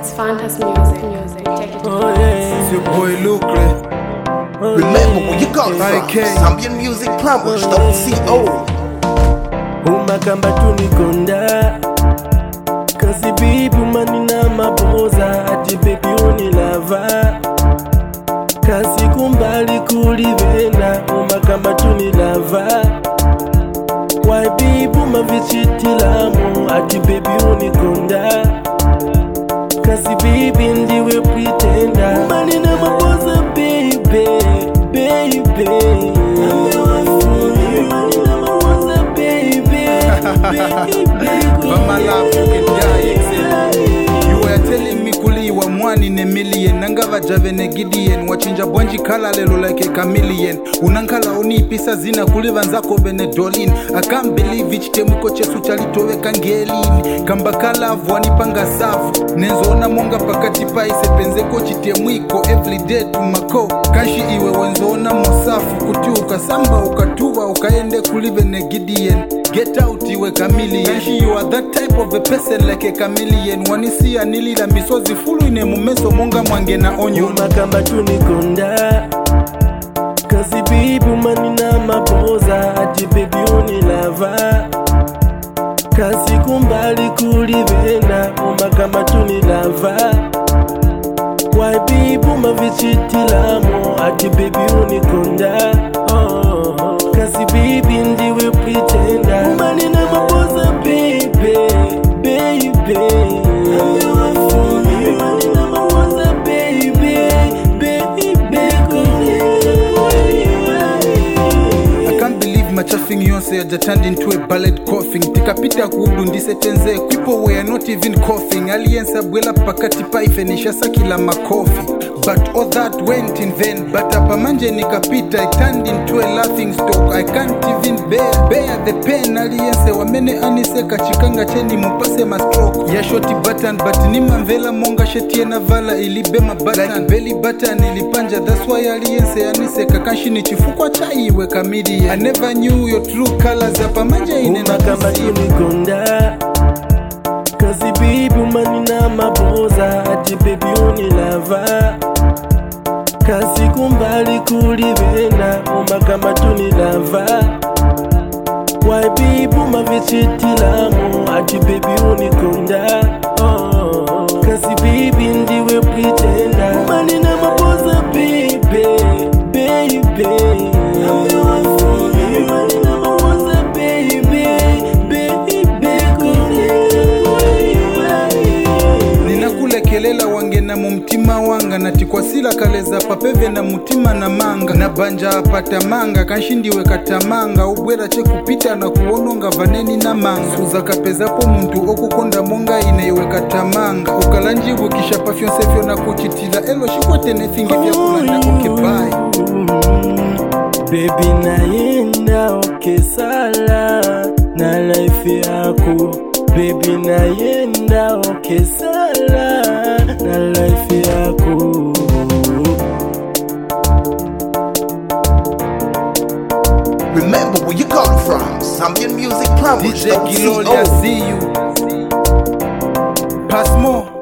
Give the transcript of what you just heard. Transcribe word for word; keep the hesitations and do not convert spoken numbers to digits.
It's Fantas Music. Music. Take it to Oh yeah, It's your boy Lucre. Remember where you got I from. came. Zambian Music Plumbers, don't see old. umakamba tunikonda kasi bibi manina maboza ati baby unilava kasi kumbali kulivenda umakamba tunilava why bibi mavichitilamu ati baby unikonda kasi bibi ndiwe pretenda manina maboza baby baby Mama love you can die excel. You were telling me kuliwa mwani ne million nangava jave ne Gideon wachinja bwanji kala lelo like a chameleon unankala unipisa zina kuliva nzako bene dolin I can't believe it temuko chesu chalitowe kangelini kamba kala wanipanga safu nenzoona monga pakati paise penzeko chitemwiko everyday tumako kanshi iwe wenzoona mosafu kutiuka samba ukatuwa ukaende kulive ne Gideon. Get out, you a chameleon. Kanshi, you are that type of a person like a chameleon. Wanisi anili la misozi fulu ine mumeso monga mwange na onyo. umakamba tunikonda kasi bibi manina maboza ati baby unilava kasi kumbali kulivenda umakamba tunilava why bibi mavichitilamu ati baby unikonda oh. Kasi bibi ndiwe pretenda umanina maboza baby baby umanina maboza baby baby I can't believe machafing yonse ya turned into a ballet coughing. Tikapita kuudu ndise tenze people were not even coughing. Aliensa bwela pakati paife nishasa kila makofi. But all that went in vain. But apamanje nikapita, I turned into a laughing stock. I can't even bear bear the pain. Aliense wamene anise kachikanga cheni mupase ma stroke. Ya shoti button but nima mvela monga shetie na vala ilibema button. Like belly button ilipanja, that's why aliense anise kakanshi ni chifukwa chai we kamidi. I never knew your true colors. Apamanje ine na umakamba tunikonda kasi bibi manina maboza ati baby unilava kasi kumbali kulivenda umakamba tunilava why bibi mavichitilamu ati baby unikonda oh. Kasi bibi ndiwe pretenda manina maboza baby baby manina maboza baby kelela wange na mumtima wanga nati kwa sila kaleza papeve na mutima na manga na banja apata manga kanshindiwe katamanga ubwera che kupita na kuononga vaneni na manga suza kapezapo muntu okukonda monga inewe katamanga ukalanjibwe kisha pafyonsefyo na kuchitila elo shikwote nethingi vya kulanda okay bye baby naenda okay sala na life yako baby naenda okay sala na life yako Remember where you got from. Zambian Music Plumbers, D J don't see Giloli, I old. see you. Pass more.